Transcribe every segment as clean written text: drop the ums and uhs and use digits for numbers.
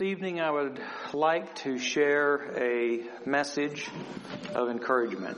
This evening I would like to share a message of encouragement.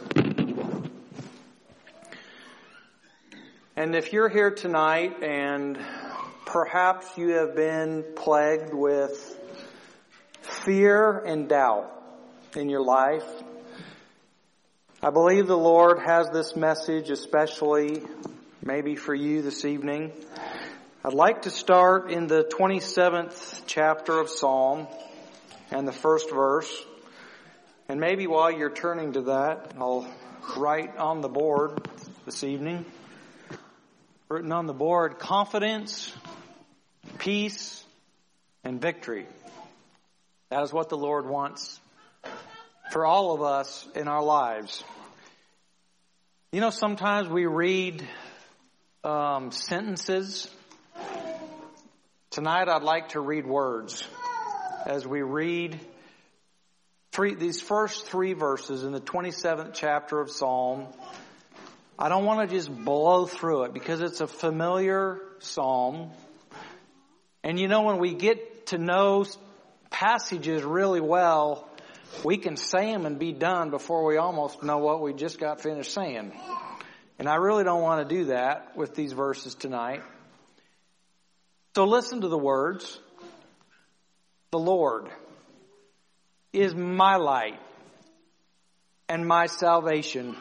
And if you're here tonight and perhaps you have been plagued with fear and doubt in your life, I believe the Lord has this message especially maybe for you this evening. I'd like to start in the 27th chapter of Psalm and the first verse. And maybe while you're turning to that, I'll write on the board this evening. Written on the board, confidence, peace, and victory. That is what the Lord wants for all of us in our lives. You know, sometimes we read sentences. Tonight I'd like to read words as we read these first three verses in the 27th chapter of Psalm. I don't want to just blow through it because it's a familiar psalm. And you know, when we get to know passages really well, we can say them and be done before we almost know what we just got finished saying. And I really don't want to do that with these verses tonight. So listen to the words. The Lord is my light and my salvation.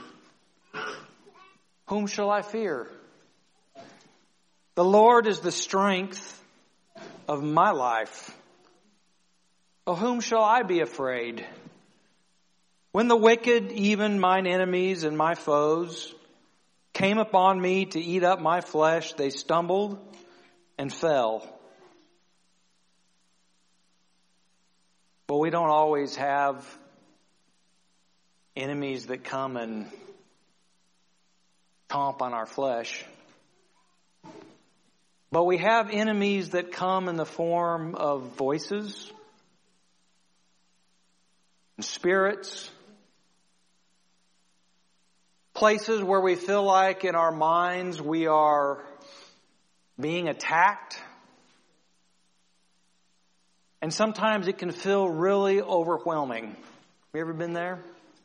Whom shall I fear? The Lord is the strength of my life. Of whom shall I be afraid? When the wicked, even mine enemies and my foes, came upon me to eat up my flesh, they stumbled and fell. But we don't always have enemies that come and chomp on our flesh. But we have enemies that come in the form of voices and spirits. Places where we feel like in our minds we are being attacked. And sometimes it can feel really overwhelming. Have you ever been there?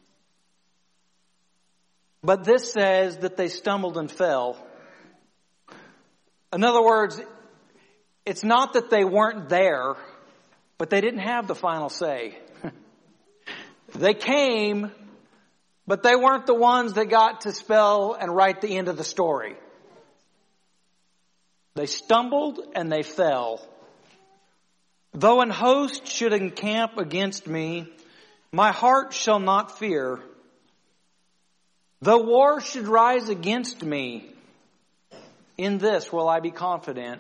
But this says that they stumbled and fell. In other words, it's not that they weren't there, but they didn't have the final say. They came, but they weren't the ones that got to spell and write the end of the story. They stumbled and they fell. Though an host should encamp against me, my heart shall not fear. Though war should rise against me, in this will I be confident.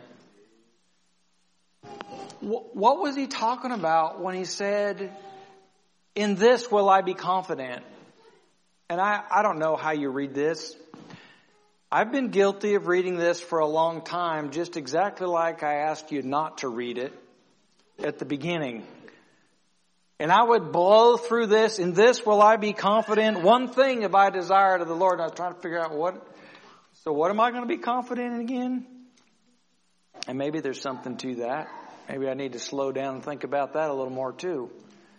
What was he talking about when he said, in this will I be confident? And I don't know how you read this. I've been guilty of reading this for a long time, just exactly like I asked you not to read it at the beginning. And I would blow through this. In this will I be confident. One thing have I desired of the Lord. And I was trying to figure out what am I going to be confident in again? And maybe there's something to that. Maybe I need to slow down and think about that a little more too.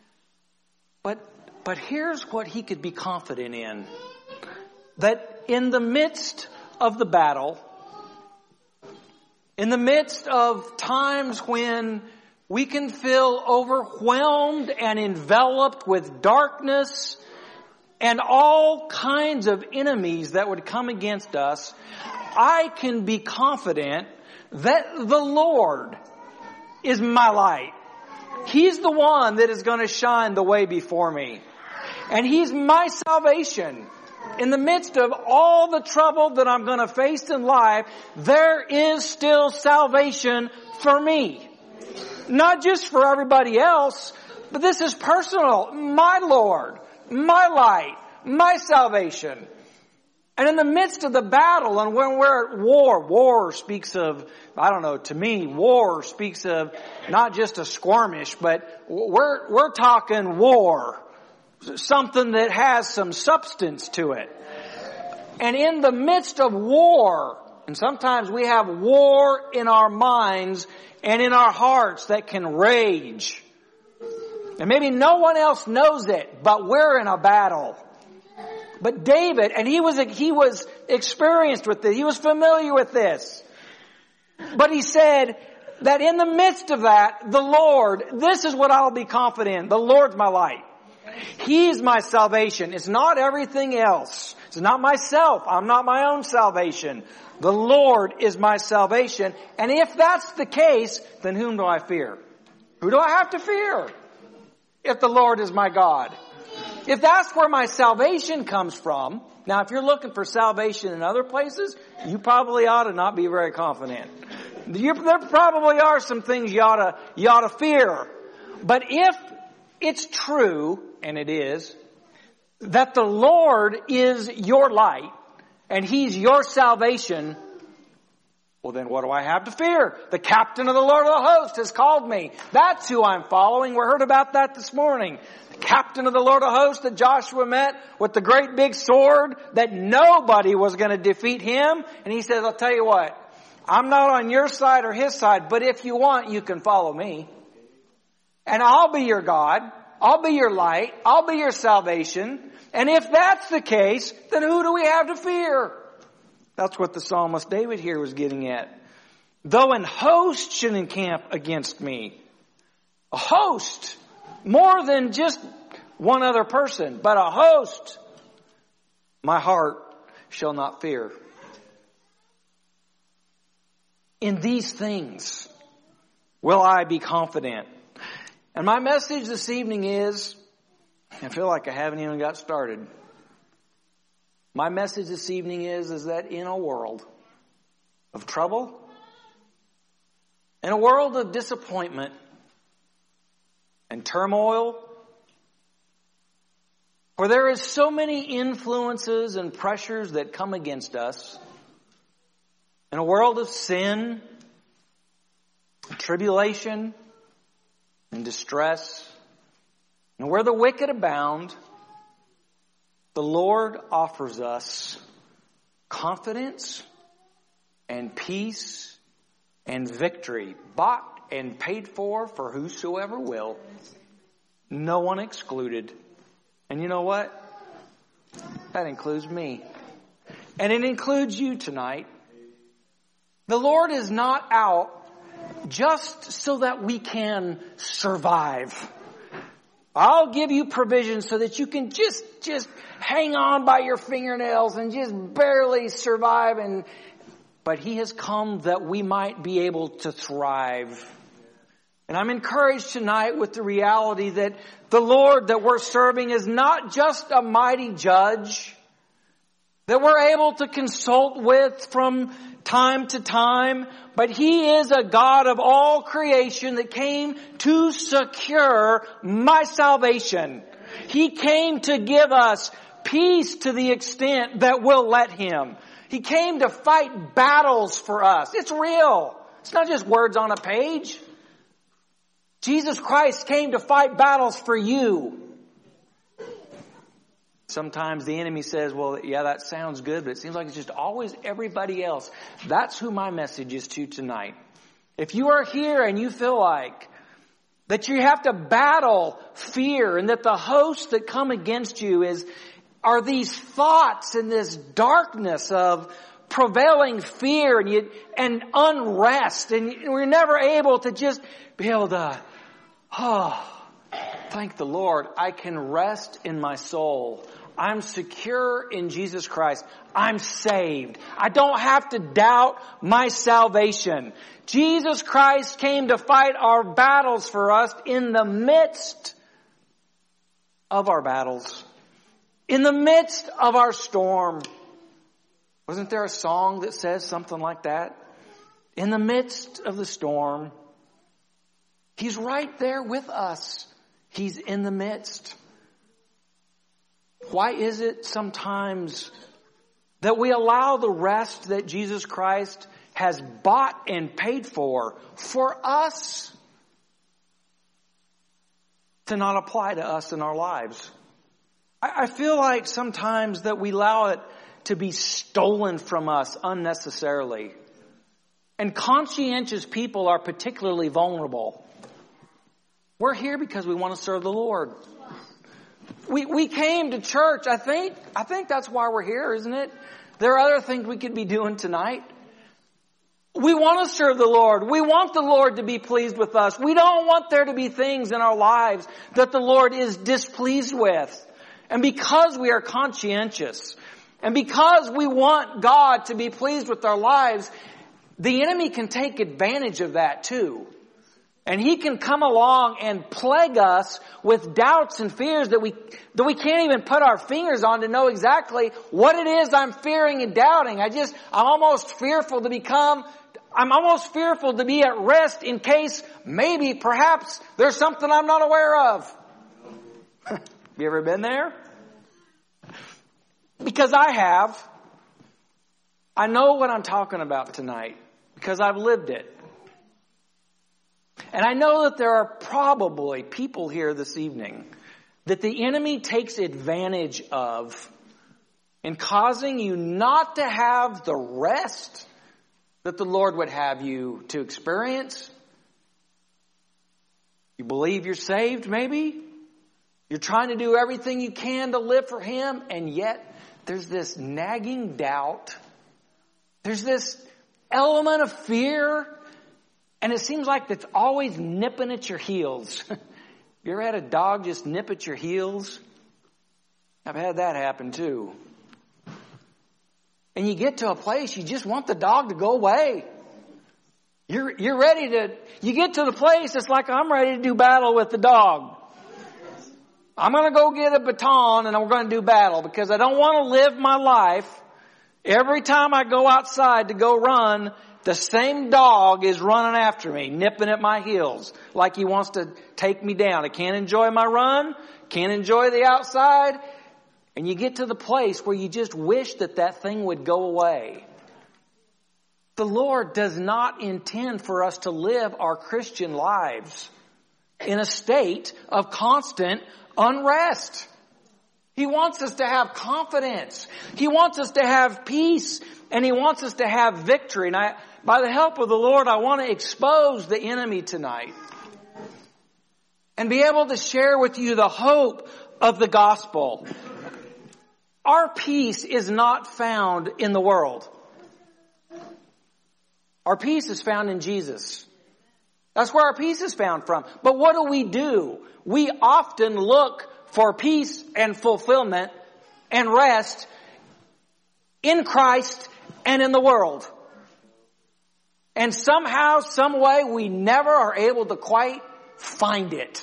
But here's what he could be confident in. That in the midst of the battle, in the midst of times when we can feel overwhelmed and enveloped with darkness and all kinds of enemies that would come against us, I can be confident that the Lord is my light. He's the one that is going to shine the way before me. And He's my salvation. In the midst of all the trouble that I'm going to face in life, there is still salvation for me. Not just for everybody else, but this is personal. My Lord, my light, my salvation. And in the midst of the battle, and when we're at war speaks of, to me, war speaks of not just a skirmish, but we're talking war. Something that has some substance to it. And in the midst of war, and sometimes we have war in our minds and in our hearts that can rage. And maybe no one else knows it, but we're in a battle. But David, and he was experienced with this. He was familiar with this. But he said that in the midst of that, the Lord, this is what I'll be confident in. The Lord's my light. He's my salvation. It's not everything else. It's not myself. I'm not my own salvation. The Lord is my salvation. And if that's the case, then whom do I fear? Who do I have to fear? If the Lord is my God. If that's where my salvation comes from, now if you're looking for salvation in other places, you probably ought to not be very confident. There probably are some things you ought to fear. But if it's true, and it is, that the Lord is your light, and He's your salvation, well then what do I have to fear? The captain of the Lord of the host has called me. That's who I'm following. We heard about that this morning. The captain of the Lord of the host that Joshua met with the great big sword that nobody was going to defeat him. And he says, I'll tell you what, I'm not on your side or his side, but if you want, you can follow me. And I'll be your God. I'll be your light. I'll be your salvation. And if that's the case, then who do we have to fear? That's what the psalmist David here was getting at. Though an host should encamp against me. A host. More than just one other person, but a host. My heart shall not fear. In these things will I be confident. And my message this evening is, I feel like I haven't even got started. My message this evening is that in a world of trouble, in a world of disappointment and turmoil, where there is so many influences and pressures that come against us, in a world of sin, tribulation, and distress, and where the wicked abound, the Lord offers us confidence and peace and victory, bought and paid for whosoever will, no one excluded. And you know what? That includes me. And it includes you tonight. The Lord is not out just so that we can survive. I'll give you provision so that you can just hang on by your fingernails and just barely survive. But He has come that we might be able to thrive. And I'm encouraged tonight with the reality that the Lord that we're serving is not just a mighty judge that we're able to consult with from time to time, but He is a God of all creation that came to secure my salvation. He came to give us peace to the extent that we'll let Him. He came to fight battles for us. It's real. It's not just words on a page. Jesus Christ came to fight battles for you. Sometimes the enemy says, well, yeah, that sounds good, but it seems like it's just always everybody else. That's who my message is to tonight. If you are here and you feel like that you have to battle fear and that the hosts that come against you are these thoughts and this darkness of prevailing fear and unrest, and we're never able to just be able to, thank the Lord, I can rest in my soul. I'm secure in Jesus Christ. I'm saved. I don't have to doubt my salvation. Jesus Christ came to fight our battles for us in the midst of our battles. In the midst of our storm. Wasn't there a song that says something like that? In the midst of the storm. He's right there with us. He's in the midst. Why is it sometimes that we allow the rest that Jesus Christ has bought and paid for us to not apply to us in our lives? I feel like sometimes that we allow it to be stolen from us unnecessarily. And conscientious people are particularly vulnerable. We're here because we want to serve the Lord. We came to church. I think that's why we're here, isn't it? There are other things we could be doing tonight. We want to serve the Lord. We want the Lord to be pleased with us. We don't want there to be things in our lives that the Lord is displeased with. And because we are conscientious, and because we want God to be pleased with our lives, the enemy can take advantage of that too. And he can come along and plague us with doubts and fears that we can't even put our fingers on to know exactly what it is I'm fearing and doubting. I'm almost fearful to be at rest in case maybe, perhaps, there's something I'm not aware of. You ever been there? Because I have. I know what I'm talking about tonight because I've lived it. And I know that there are probably people here this evening that the enemy takes advantage of in causing you not to have the rest that the Lord would have you to experience. You believe you're saved, maybe? You're trying to do everything you can to live for Him, and yet there's this nagging doubt. There's this element of fear. And it seems like it's always nipping at your heels. You ever had a dog just nip at your heels? I've had that happen too. And you get to a place, you just want the dog to go away. You're ready to, you get to the place, it's like I'm ready to do battle with the dog. I'm going to go get a baton and we're going to do battle because I don't want to live my life. Every time I go outside to go run, the same dog is running after me, nipping at my heels, like he wants to take me down. I can't enjoy my run, can't enjoy the outside. And you get to the place where you just wish that thing would go away. The Lord does not intend for us to live our Christian lives in a state of constant unrest. He wants us to have confidence. He wants us to have peace. And He wants us to have victory. And by the help of the Lord, I want to expose the enemy tonight. And be able to share with you the hope of the gospel. Our peace is not found in the world. Our peace is found in Jesus. That's where our peace is found from. But what do? We often look for peace and fulfillment and rest in Christ and in the world. And somehow, some way, we never are able to quite find it.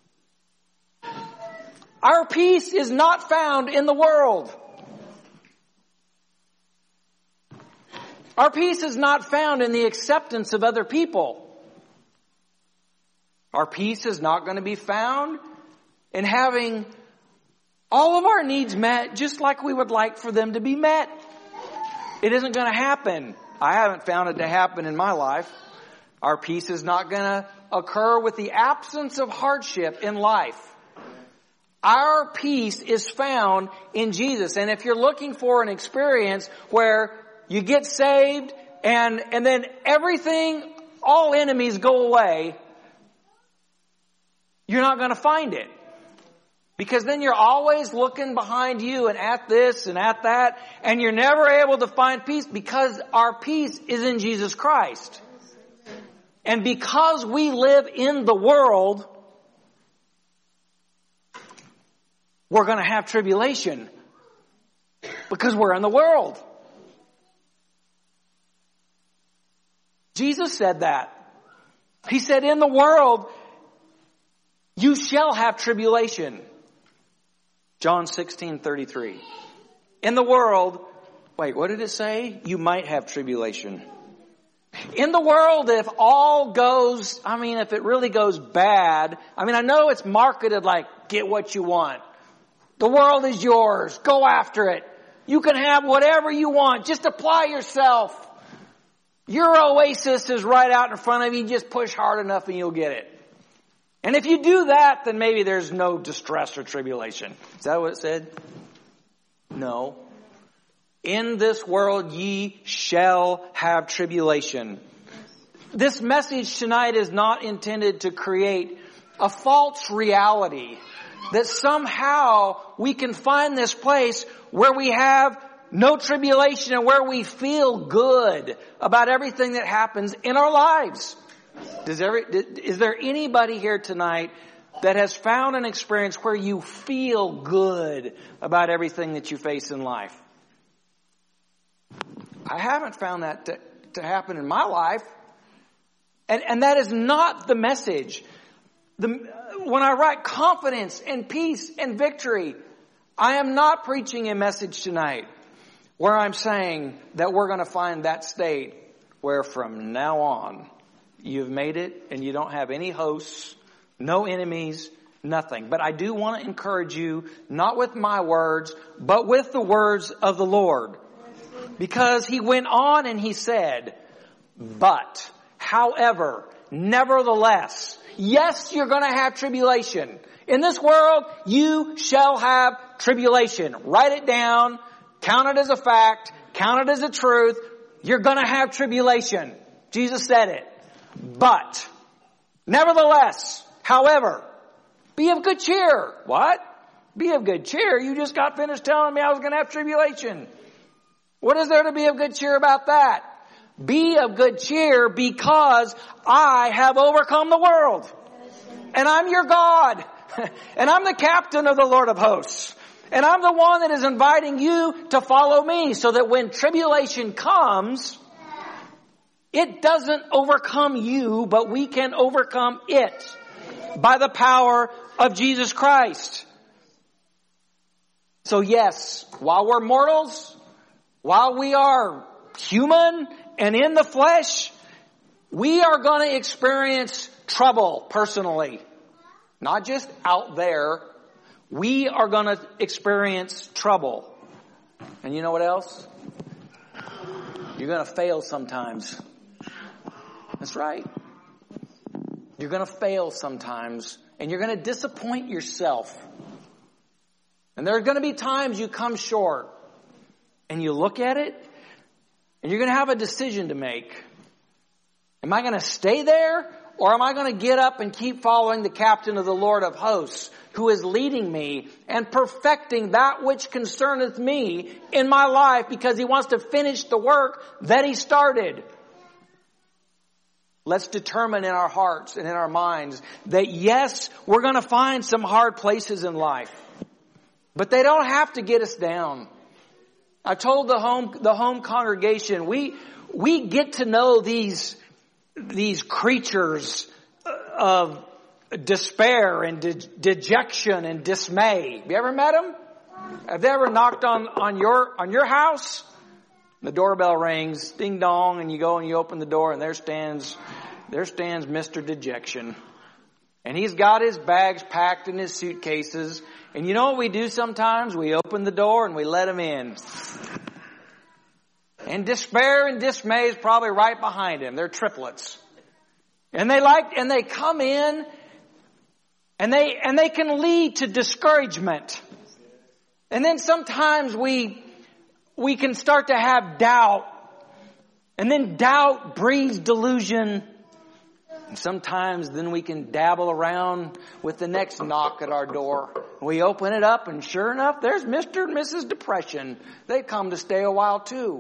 Our peace is not found in the world. Our peace is not found in the acceptance of other people. Our peace is not going to be found in having all of our needs met just like we would like for them to be met. It isn't going to happen. I haven't found it to happen in my life. Our peace is not going to occur with the absence of hardship in life. Our peace is found in Jesus. And if you're looking for an experience where you get saved and then everything, all enemies go away, you're not going to find it. Because then you're always looking behind you and at this and at that, and you're never able to find peace because our peace is in Jesus Christ. And because we live in the world, we're going to have tribulation because we're in the world. Jesus said that. He said, in the world, you shall have tribulation. John 16:33. In the world, wait, what did it say? You might have tribulation. In the world, if all goes, if it really goes bad, I know it's marketed like, get what you want. The world is yours. Go after it. You can have whatever you want. Just apply yourself. Your oasis is right out in front of you. Just push hard enough and you'll get it. And if you do that, then maybe there's no distress or tribulation. Is that what it said? No. In this world ye shall have tribulation. This message tonight is not intended to create a false reality that somehow we can find this place where we have no tribulation and where we feel good about everything that happens in our lives. Is there anybody here tonight that has found an experience where you feel good about everything that you face in life? I haven't found that to happen in my life. And that is not the message. When I write confidence and peace and victory, I am not preaching a message tonight where I'm saying that we're going to find that state where from now on you've made it and you don't have any hosts, no enemies, nothing. But I do want to encourage you, not with my words, but with the words of the Lord. Because he went on and he said, but, however, nevertheless, yes, you're going to have tribulation. In this world, you shall have tribulation. Write it down. Count it as a fact. Count it as a truth. You're going to have tribulation. Jesus said it. But, nevertheless, however, be of good cheer. What? Be of good cheer? You just got finished telling me I was going to have tribulation. What is there to be of good cheer about that? Be of good cheer because I have overcome the world. And I'm your God. And I'm the captain of the Lord of hosts. And I'm the one that is inviting you to follow me so that when tribulation comes, it doesn't overcome you, but we can overcome it by the power of Jesus Christ. So yes, while we're mortals, while we are human and in the flesh, we are going to experience trouble personally. Not just out there. We are going to experience trouble. And you know what else? You're going to fail sometimes. That's right. You're going to fail sometimes. And you're going to disappoint yourself. And there are going to be times you come short. And you look at it. And you're going to have a decision to make. Am I going to stay there? Or am I going to get up and keep following the captain of the Lord of hosts, who is leading me and perfecting that which concerneth me in my life because he wants to finish the work that he started? Let's determine in our hearts and in our minds that yes, we're going to find some hard places in life, but they don't have to get us down. I told the home congregation, we get to know these creatures of despair and dejection and dismay. Have you ever met them? Have they ever knocked on your house? The doorbell rings, ding dong, and you go and you open the door, and there stands Mr. Dejection. And he's got his bags packed in his suitcases. And you know what we do sometimes? We open the door and we let him in. And despair and dismay is probably right behind him. They're triplets. And they come in and they can lead to discouragement. And then sometimes we can start to have doubt. And then doubt breeds delusion. And sometimes then we can dabble around with the next knock at our door. We open it up and sure enough, there's Mr. and Mrs. Depression. They come to stay a while too.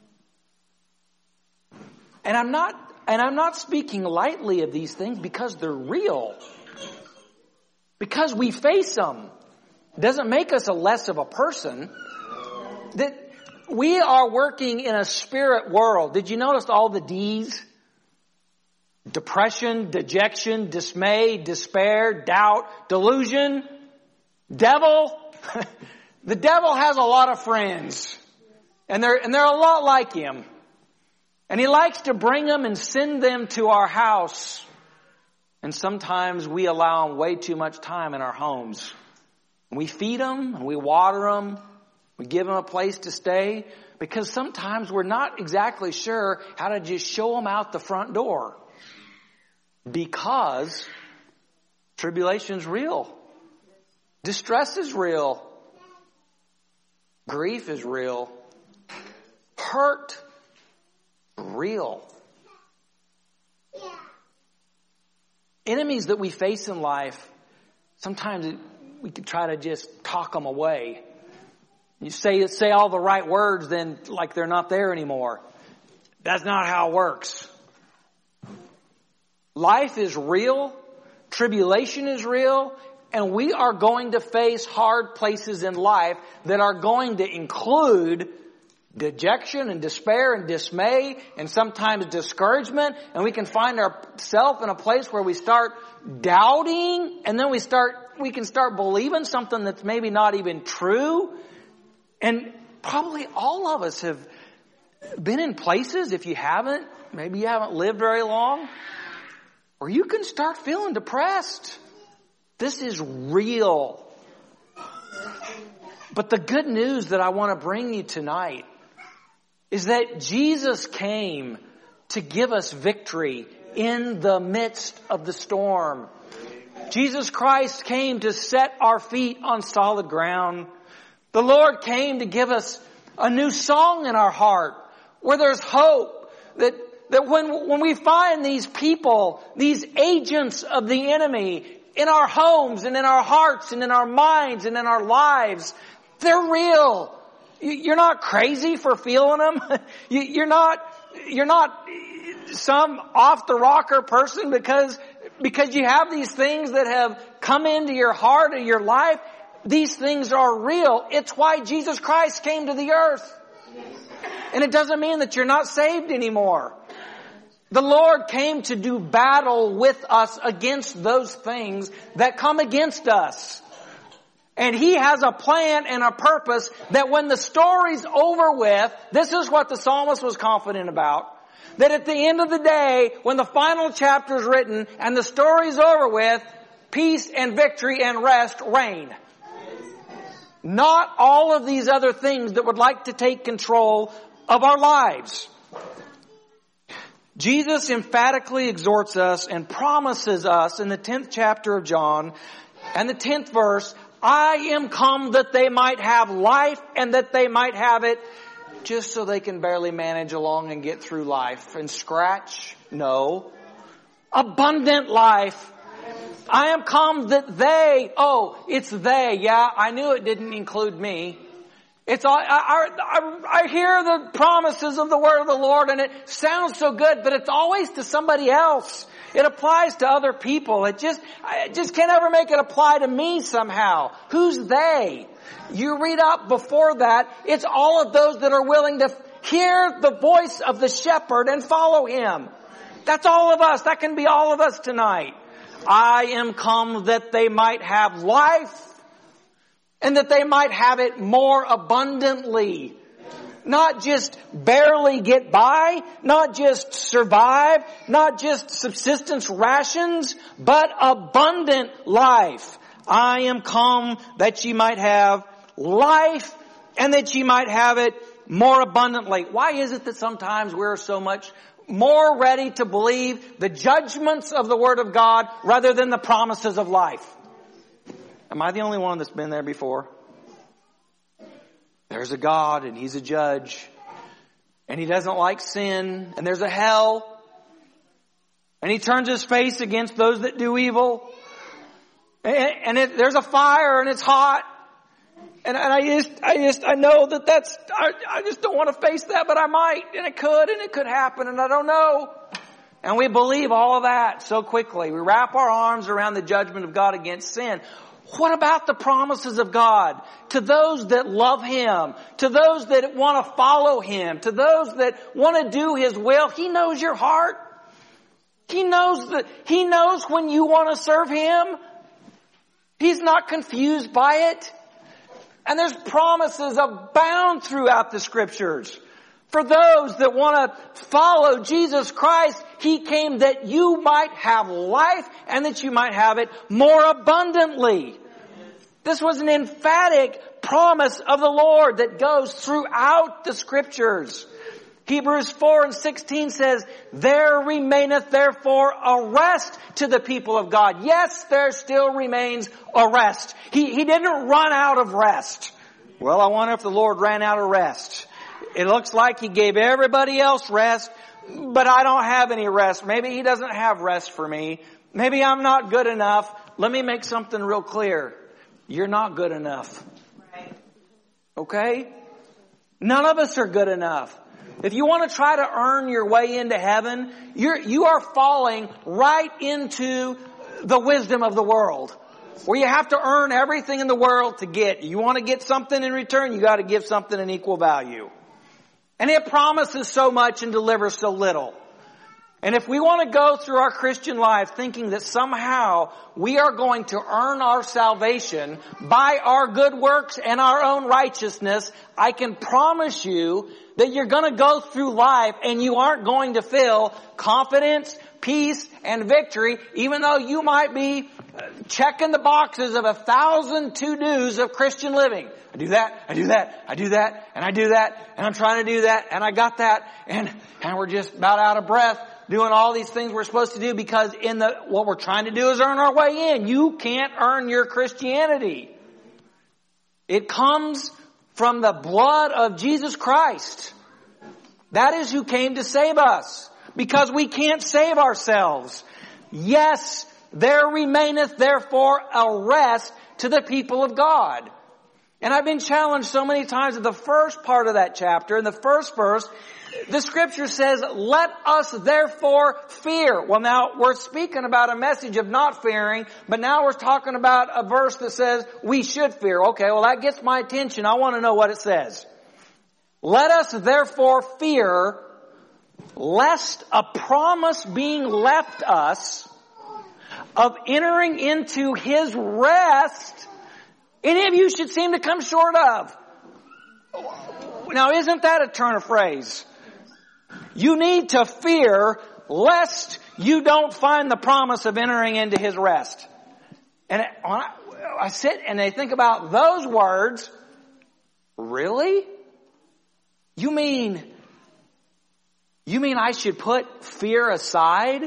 And I'm not speaking lightly of these things because they're real. Because we face them. It doesn't make us a less of a person. That we are working in a spirit world. Did you notice all the D's? Depression, dejection, dismay, despair, doubt, delusion, devil. The devil has a lot of friends. And they're a lot like him. And he likes to bring them and send them to our house. And sometimes we allow them way too much time in our homes. And we feed them and we water them. We give them a place to stay. Because sometimes we're not exactly sure how to just show them out the front door. Because tribulation's real. Distress is real. Grief is real. Hurt real. enemies that we face in life, sometimes we could try to just talk them away. You say all the right words, then like they're not there anymore. That's not how it works. Life is real. Tribulation is real. And we are going to face hard places in life that are going to include dejection and despair and dismay and sometimes discouragement. And we can find ourselves in a place where we start doubting, and then we can start believing something that's maybe not even true. And probably all of us have been in places, if you haven't, maybe you haven't lived very long, where you can start feeling depressed. This is real. But the good news that I want to bring you tonight is that Jesus came to give us victory in the midst of the storm. Jesus Christ came to set our feet on solid ground. The Lord came to give us a new song in our heart where there's hope that when we find these people, these agents of the enemy in our homes and in our hearts and in our minds and in our lives, they're real. You're not crazy for feeling them. You're not some off the rocker person because you have these things that have come into your heart or your life. These things are real. It's why Jesus Christ came to the earth. And it doesn't mean that you're not saved anymore. The Lord came to do battle with us against those things that come against us. And He has a plan and a purpose that when the story's over with, this is what the psalmist was confident about, that at the end of the day, when the final chapter is written and the story's over with, peace and victory and rest reign. Not all of these other things that would like to take control of our lives. Jesus emphatically exhorts us and promises us in the 10th chapter of John and the 10th verse, I am come that they might have life and that they might have it just so they can barely manage along and get through life. And scratch? No. Abundant life. I am come that they, it's they. Yeah, I knew it didn't include me. It's all, I hear the promises of the word of the Lord and it sounds so good, but it's always to somebody else. It applies to other people. I just can't ever make it apply to me somehow. Who's they? You read up before that, it's all of those that are willing to hear the voice of the shepherd and follow him. That's all of us. That can be all of us tonight. I am come that they might have life and that they might have it more abundantly. Not just barely get by, not just survive, not just subsistence rations, but abundant life. I am come that ye might have life and that ye might have it more abundantly. Why is it that sometimes we're so much more ready to believe the judgments of the Word of God rather than the promises of life? Am I the only one that's been there before? There's a God and He's a judge. And He doesn't like sin. And there's a hell. And He turns His face against those that do evil. And there's a fire and it's hot. And I know I just don't want to face that, but I might. And it could happen and I don't know. And we believe all of that so quickly. We wrap our arms around the judgment of God against sin. What about the promises of God to those that love Him, to those that want to follow Him, to those that want to do His will? He knows your heart. He knows when you want to serve Him. He's not confused by it. And there's promises abound throughout the Scriptures. For those that want to follow Jesus Christ, He came that you might have life and that you might have it more abundantly. This was an emphatic promise of the Lord that goes throughout the Scriptures. Hebrews 4:16 says, there remaineth therefore a rest to the people of God. Yes, there still remains a rest. He didn't run out of rest. Well, I wonder if the Lord ran out of rest. It looks like He gave everybody else rest, but I don't have any rest. Maybe He doesn't have rest for me. Maybe I'm not good enough. Let me make something real clear. You're not good enough. Okay? None of us are good enough. If you want to try to earn your way into heaven, you are falling right into the wisdom of the world, where you have to earn everything in the world to get. You want to get something in return, you got to give something in equal value. And it promises so much and delivers so little. And if we want to go through our Christian life thinking that somehow we are going to earn our salvation by our good works and our own righteousness, I can promise you that you're going to go through life and you aren't going to feel confidence, peace, and victory, even though you might be checking the boxes of 1,000 to-dos of Christian living. I do that, I do that, I do that, and I do that, and I'm trying to do that, and I got that, and we're just about out of breath doing all these things we're supposed to do because what we're trying to do is earn our way in. You can't earn your Christianity. It comes from the blood of Jesus Christ. That is who came to save us, because we can't save ourselves. Yes, there remaineth therefore a rest to the people of God. And I've been challenged so many times at the first part of that chapter, in the first verse, the scripture says, let us therefore fear. Well, now we're speaking about a message of not fearing, but now we're talking about a verse that says we should fear. Okay, well that gets my attention. I want to know what it says. Let us therefore fear, lest a promise being left us of entering into His rest, any of you should seem to come short of. Now, isn't that a turn of phrase? You need to fear lest you don't find the promise of entering into His rest. And I sit and I think about those words. Really? You mean I should put fear aside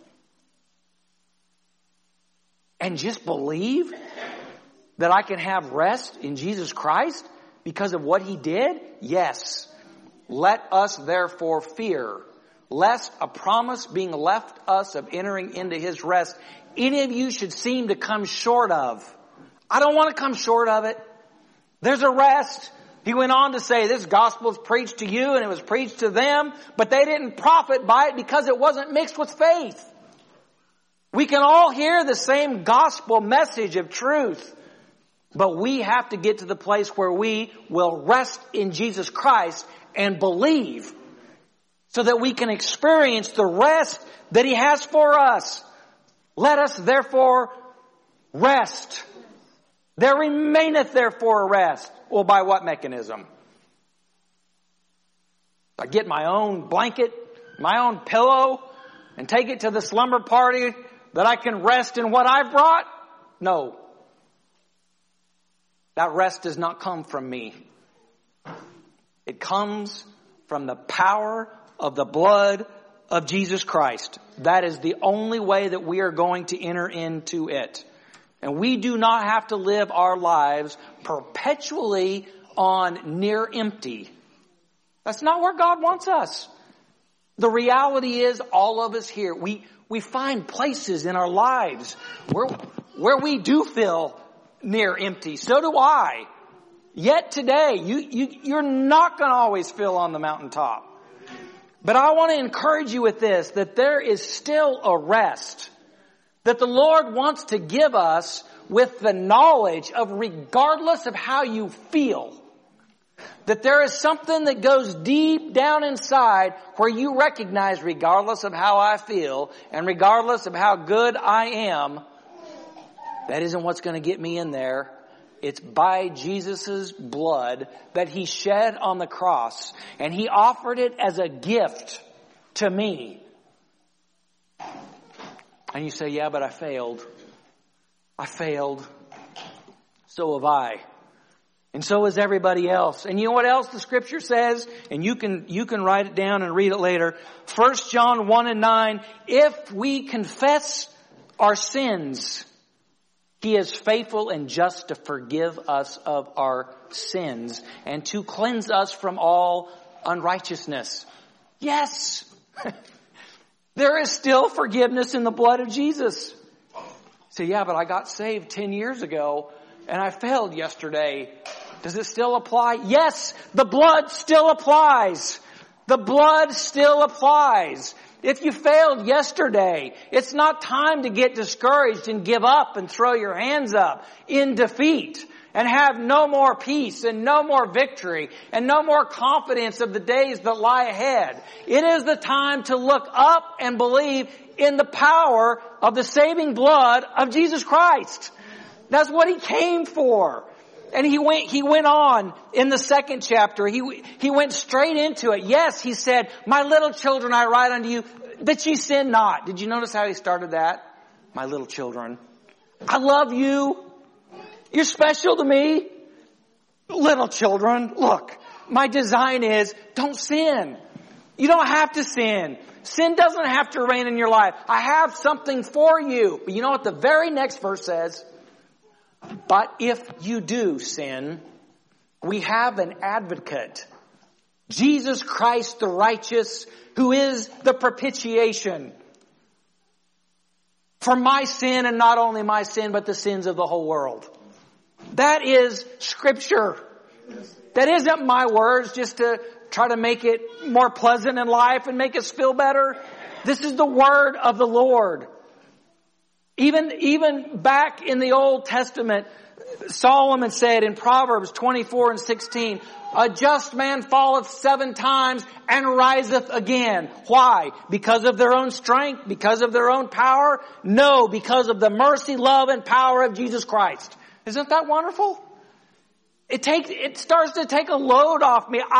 and just believe that I can have rest in Jesus Christ because of what He did? Yes. Let us therefore fear, lest a promise being left us of entering into His rest, any of you should seem to come short of. I don't want to come short of it. There's a rest. He went on to say, this gospel is preached to you and it was preached to them, but they didn't profit by it because it wasn't mixed with faith. We can all hear the same gospel message of truth, but we have to get to the place where we will rest in Jesus Christ and believe so that we can experience the rest that He has for us. Let us therefore rest. There remaineth therefore a rest. Well, by what mechanism? I get my own blanket, my own pillow, and take it to the slumber party that I can rest in what I've brought? No. That rest does not come from me. It comes from the power of the blood of Jesus Christ. That is the only way that we are going to enter into it. And we do not have to live our lives perpetually on near empty. That's not where God wants us. The reality is all of us here, we find places in our lives where we do feel near empty. So do I. Yet today, you're not going to always feel on the mountaintop. But I want to encourage you with this, that there is still a rest that the Lord wants to give us with the knowledge of, regardless of how you feel, that there is something that goes deep down inside where you recognize, regardless of how I feel and regardless of how good I am, that isn't what's going to get me in there. It's by Jesus' blood that He shed on the cross, and He offered it as a gift to me. And you say, yeah, but I failed. I failed. So have I. And so is everybody else. And you know what else the scripture says? And you can write it down and read it later. 1 John 1:9, if we confess our sins, He is faithful and just to forgive us of our sins and to cleanse us from all unrighteousness. Yes. There is still forgiveness in the blood of Jesus. So yeah, but I got saved 10 years ago and I failed yesterday. Does it still apply? Yes, the blood still applies. The blood still applies. If you failed yesterday, it's not time to get discouraged and give up and throw your hands up in defeat and have no more peace and no more victory and no more confidence of the days that lie ahead. It is the time to look up and believe in the power of the saving blood of Jesus Christ. That's what He came for. And he went on in the second chapter. He went straight into it. Yes, He said, my little children, I write unto you that ye sin not. Did you notice how He started that? My little children. I love you. You're special to me. Little children, look, my design is don't sin. You don't have to sin. Sin doesn't have to reign in your life. I have something for you. But you know what the very next verse says? But if you do sin, we have an advocate, Jesus Christ the righteous, who is the propitiation for my sin, and not only my sin, but the sins of the whole world. That is Scripture. That isn't my words just to try to make it more pleasant in life and make us feel better. This is the word of the Lord. Even back in the Old Testament, Solomon said in Proverbs 24:16, a just man falleth 7 times and riseth again. Why? Because of their own strength? Because of their own power? No, because of the mercy, love, and power of Jesus Christ. Isn't that wonderful? It starts to take a load off me.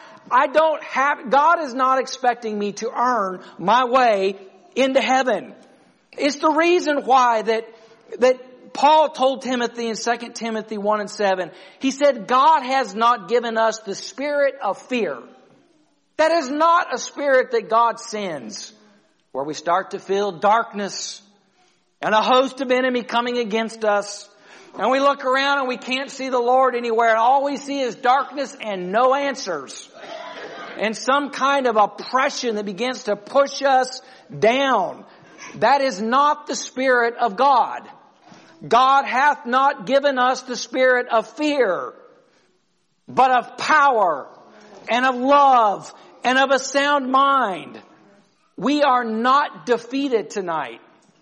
God is not expecting me to earn my way into heaven. It's the reason why that Paul told Timothy in 2 Timothy 1:7, he said, God has not given us the spirit of fear. That is not a spirit that God sends, where we start to feel darkness and a host of enemy coming against us. And we look around and we can't see the Lord anywhere. And all we see is darkness and no answers. And some kind of oppression that begins to push us down. That is not the Spirit of God. God hath not given us the spirit of fear, but of power and of love and of a sound mind. We are not defeated tonight.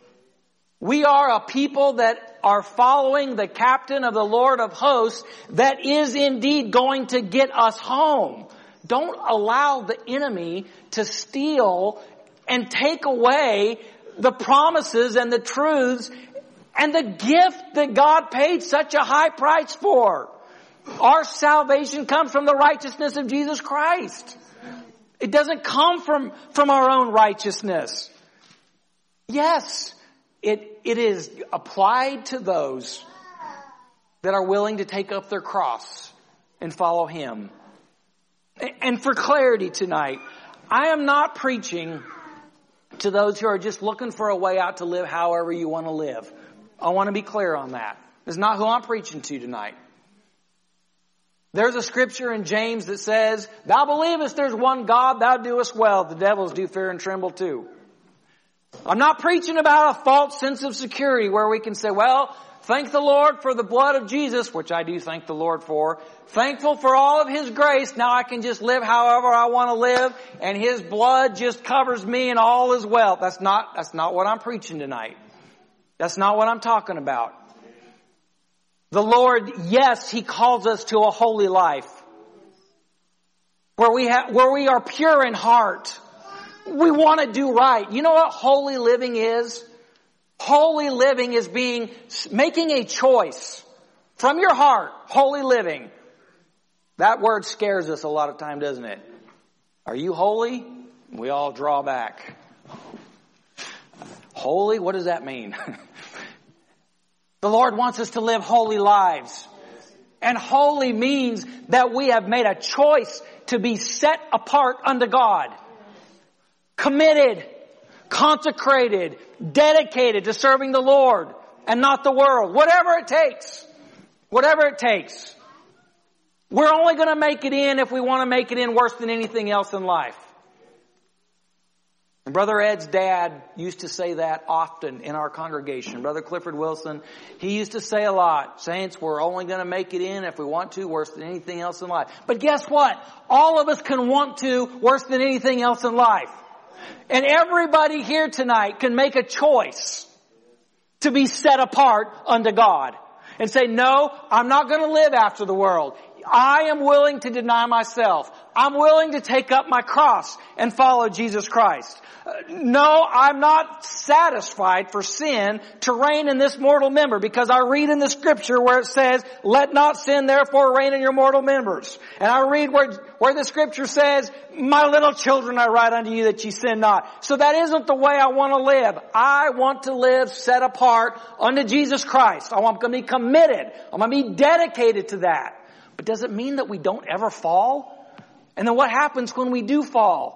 We are a people that are following the captain of the Lord of hosts that is indeed going to get us home. Don't allow the enemy to steal and take away the promises and the truths and the gift that God paid such a high price for. Our salvation comes from the righteousness of Jesus Christ. It doesn't come from our own righteousness. Yes, it is applied to those that are willing to take up their cross and follow Him. And for clarity tonight, I am not preaching to those who are just looking for a way out to live however you want to live. I want to be clear on that. It's not who I'm preaching to tonight. There's a scripture in James that says, thou believest there's one God, thou doest well. The devils do fear and tremble too. I'm not preaching about a false sense of security where we can say, well, thank the Lord for the blood of Jesus, which I do thank the Lord for. Thankful for all of His grace. Now I can just live however I want to live, and His blood just covers me and all is well. That's not what I'm preaching tonight. That's not what I'm talking about. The Lord, yes, He calls us to a holy life where we are pure in heart. We want to do right. You know what holy living is? Holy living is making a choice from your heart. Holy living. That word scares us a lot of time, doesn't it? Are you holy? We all draw back. Holy? What does that mean? The Lord wants us to live holy lives. And holy means that we have made a choice to be set apart unto God. Committed, consecrated, dedicated to serving the Lord and not the world. Whatever it takes. Whatever it takes. We're only going to make it in if we want to make it in worse than anything else in life. And Brother Ed's dad used to say that often in our congregation. Brother Clifford Wilson, he used to say a lot, saints, we're only going to make it in if we want to, worse than anything else in life. But guess what? All of us can want to worse than anything else in life. And everybody here tonight can make a choice to be set apart unto God. And say, no, I'm not going to live after the world. I am willing to deny myself. I'm willing to take up my cross and follow Jesus Christ. No, I'm not satisfied for sin to reign in this mortal member, because I read in the scripture where it says, let not sin therefore reign in your mortal members. And I read where the scripture says, my little children I write unto you that ye sin not. So that isn't the way I want to live. I want to live set apart unto Jesus Christ. I'm going to be committed. I'm going to be dedicated to that. But does it mean that we don't ever fall? And then what happens when we do fall?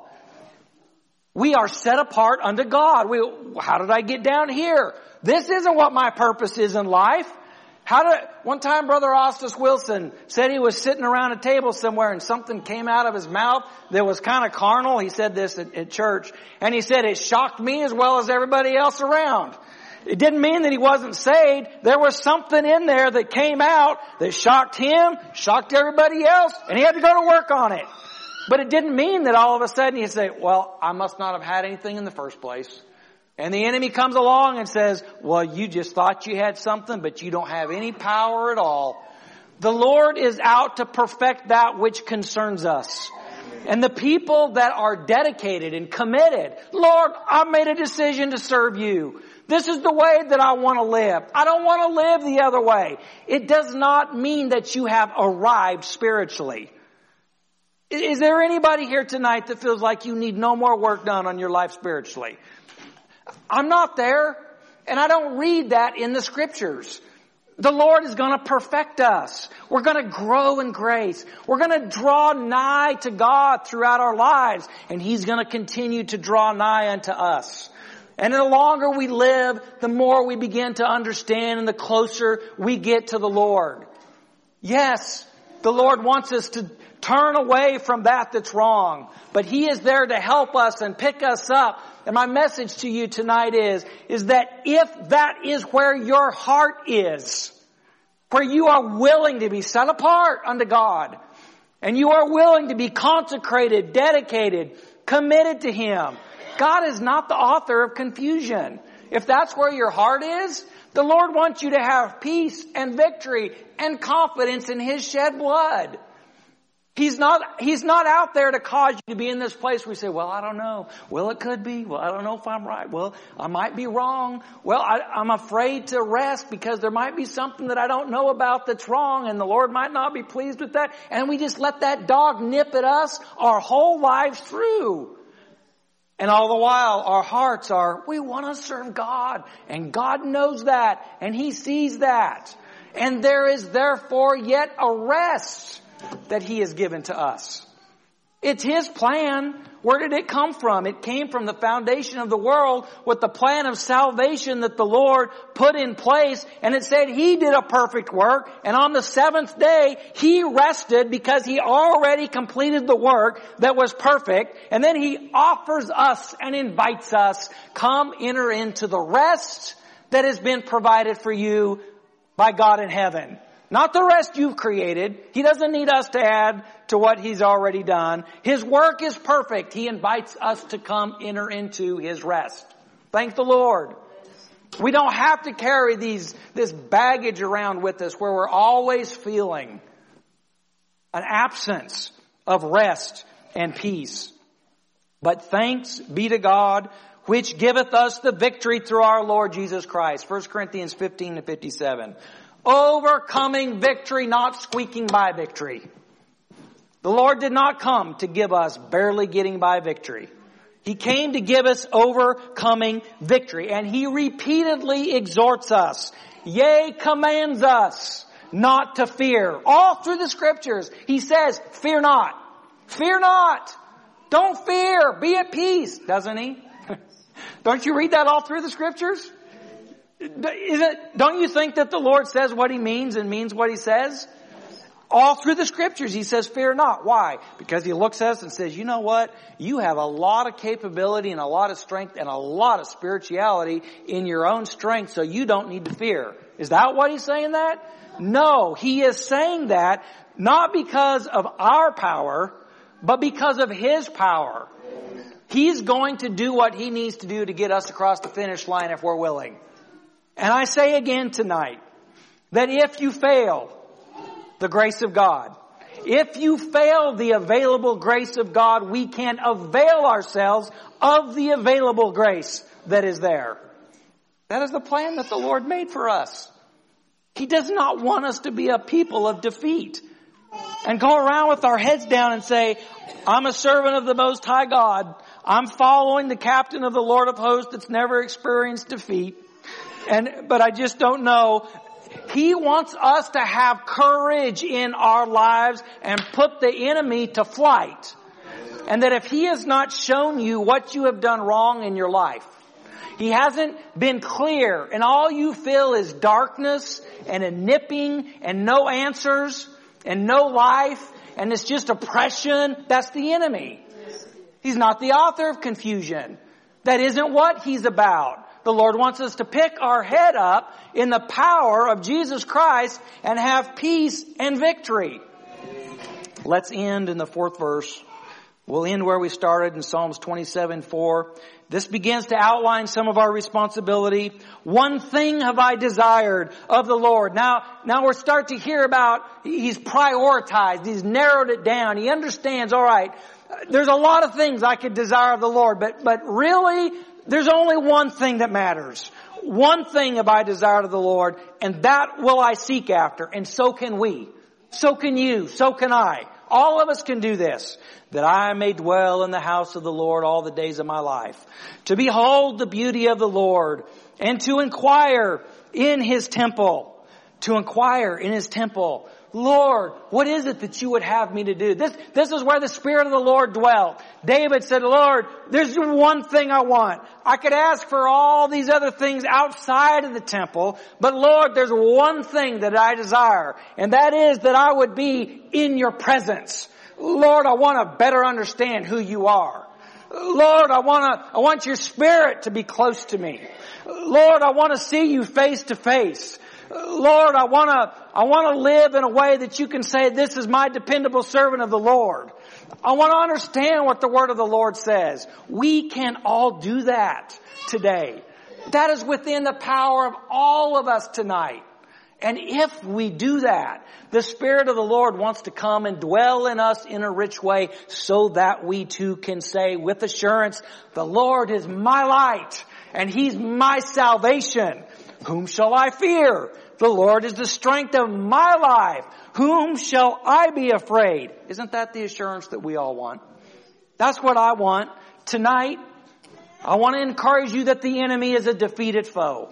We are set apart unto God. How did I get down here? This isn't what my purpose is in life. One time Brother Ostis Wilson said he was sitting around a table somewhere and something came out of his mouth that was kind of carnal. He said this at church. And he said it shocked me as well as everybody else around. It didn't mean that he wasn't saved. There was something in there that came out that shocked him, shocked everybody else, and he had to go to work on it. But it didn't mean that all of a sudden he'd say, well, I must not have had anything in the first place. And the enemy comes along and says, well, you just thought you had something, but you don't have any power at all. The Lord is out to perfect that which concerns us. And the people that are dedicated and committed, Lord, I've made a decision to serve you. This is the way that I want to live. I don't want to live the other way. It does not mean that you have arrived spiritually. Is there anybody here tonight that feels like you need no more work done on your life spiritually? I'm not there, and I don't read that in the scriptures. The Lord is going to perfect us. We're going to grow in grace. We're going to draw nigh to God throughout our lives, and He's going to continue to draw nigh unto us. And the longer we live, the more we begin to understand and the closer we get to the Lord. Yes, the Lord wants us to turn away from that's wrong. But He is there to help us and pick us up. And my message to you tonight is that if that is where your heart is, where you are willing to be set apart unto God, and you are willing to be consecrated, dedicated, committed to Him, God is not the author of confusion. If that's where your heart is, the Lord wants you to have peace and victory and confidence in His shed blood. He's not out there to cause you to be in this place where you say, well, I don't know. Well, it could be. Well, I don't know if I'm right. Well, I might be wrong. Well, I'm afraid to rest because there might be something that I don't know about that's wrong, and the Lord might not be pleased with that. And we just let that dog nip at us our whole lives through. And all the while, our hearts we want to serve God. And God knows that. And He sees that. And there is therefore yet a rest that He has given to us. It's His plan. Where did it come from? It came from the foundation of the world with the plan of salvation that the Lord put in place. And it said He did a perfect work. And on the seventh day, He rested because He already completed the work that was perfect. And then He offers us and invites us, come enter into the rest that has been provided for you by God in heaven. Not the rest you've created. He doesn't need us to add to what He's already done. His work is perfect. He invites us to come enter into His rest. Thank the Lord. We don't have to carry this baggage around with us where we're always feeling an absence of rest and peace. But thanks be to God, which giveth us the victory through our Lord Jesus Christ. 1 Corinthians 15-57. Overcoming victory, not squeaking by victory. The Lord did not come to give us barely getting by victory. He came to give us overcoming victory. And He repeatedly exhorts us, yea, commands us not to fear. All through the scriptures, He says, fear not. Fear not. Don't fear. Be at peace. Doesn't He? Don't you read that all through the scriptures? Don't you think that the Lord says what He means and means what He says? All through the scriptures, he says, fear not. Why? Because he looks at us and says, you know what? You have a lot of capability and a lot of strength and a lot of spirituality in your own strength, so you don't need to fear. Is that what he's saying that? No, he is saying that not because of our power, but because of his power. He's going to do what he needs to do to get us across the finish line if we're willing. And I say again tonight, that if you fail the grace of God, if you fail the available grace of God, we can avail ourselves of the available grace that is there. That is the plan that the Lord made for us. He does not want us to be a people of defeat and go around with our heads down and say, I'm a servant of the Most High God. I'm following the captain of the Lord of hosts that's never experienced defeat. But I just don't know. He wants us to have courage in our lives and put the enemy to flight. And that if he has not shown you what you have done wrong in your life, he hasn't been clear, and all you feel is darkness and a nipping and no answers and no life, and it's just oppression, that's the enemy. He's not the author of confusion. That isn't what he's about. The Lord wants us to pick our head up in the power of Jesus Christ and have peace and victory. Let's end in the 4th verse. We'll end where we started in Psalms 27:4. This begins to outline some of our responsibility. One thing have I desired of the Lord. Now we're starting to hear about, he's prioritized, he's narrowed it down. He understands, all right, there's a lot of things I could desire of the Lord, but really, there's only one thing that matters. One thing have I desired of the Lord, and that will I seek after. And so can we. So can you. So can I. All of us can do this. That I may dwell in the house of the Lord all the days of my life. To behold the beauty of the Lord, and to inquire in His temple. To inquire in His temple. Lord, what is it that you would have me to do? This is where the Spirit of the Lord dwelt. David said, Lord, there's one thing I want. I could ask for all these other things outside of the temple, but Lord, there's one thing that I desire, and that is that I would be in your presence. Lord, I want to better understand who you are. Lord, I want your Spirit to be close to me. Lord, I want to see you face to face. Lord, I want to live in a way that you can say, this is my dependable servant of the Lord. I want to understand what the word of the Lord says. We can all do that today. That is within the power of all of us tonight. And if we do that, the Spirit of the Lord wants to come and dwell in us in a rich way so that we too can say with assurance, the Lord is my light and He's my salvation. Whom shall I fear? The Lord is the strength of my life. Whom shall I be afraid? Isn't that the assurance that we all want? That's what I want. Tonight, I want to encourage you that the enemy is a defeated foe.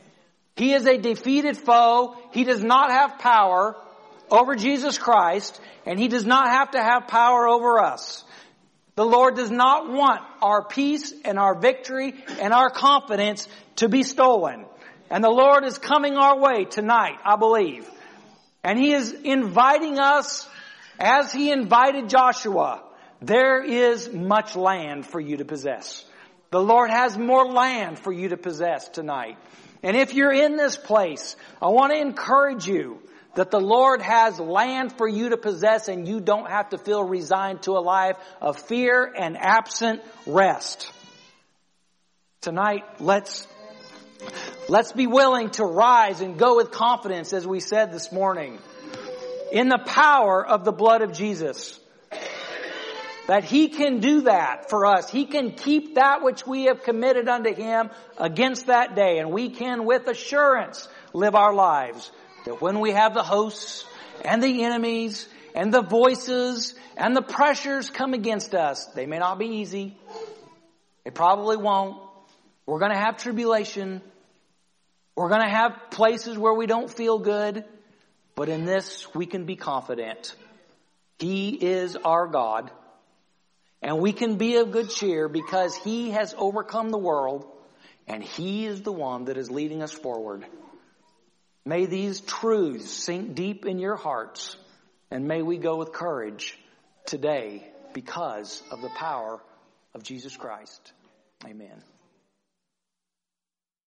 He is a defeated foe. He does not have power over Jesus Christ, and He does not have to have power over us. The Lord does not want our peace and our victory and our confidence to be stolen. And the Lord is coming our way tonight, I believe. And He is inviting us, as He invited Joshua, there is much land for you to possess. The Lord has more land for you to possess tonight. And if you're in this place, I want to encourage you that the Lord has land for you to possess, and you don't have to feel resigned to a life of fear and absent rest. Tonight, let's be willing to rise and go with confidence, as we said this morning, in the power of the blood of Jesus. That He can do that for us. He can keep that which we have committed unto Him against that day. And we can with assurance live our lives. That when we have the hosts and the enemies and the voices and the pressures come against us, they may not be easy. They probably won't. We're going to have tribulation. We're going to have places where we don't feel good. But in this, we can be confident. He is our God. And we can be of good cheer because He has overcome the world. And He is the one that is leading us forward. May these truths sink deep in your hearts. And may we go with courage today because of the power of Jesus Christ. Amen.